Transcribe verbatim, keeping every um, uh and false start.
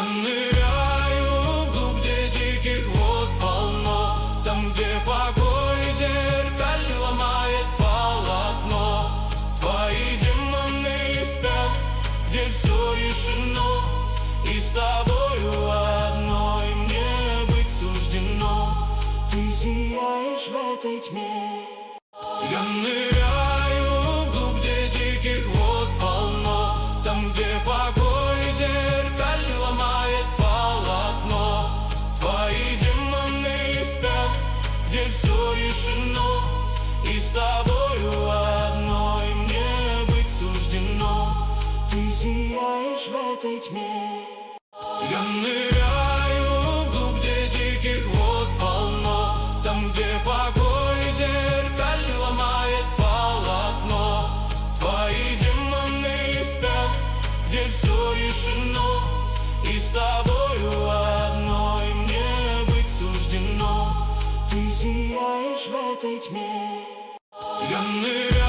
Я ныряю вглубь, где диких вод полно, там, где покой зеркаль ломает полотно. Твои демоны спят, где все решено, и с тобою одной мне быть суждено. Ты сияешь в этой тьме. Я ныряю вглубь, где диких вод полно, там, где покой зеркаль ломает полотно. Твои демоны спят, где все решено, и с тобою одной мне быть суждено. Ты сияешь в этой тьме. Я ныряю вглубь, где диких вод полно, там, где покой зеркаль ломает полотно. Твои демоны спят, где все решено, и с тобою одной мне быть суждено. Ты сияешь в этой тьме. Я ныряю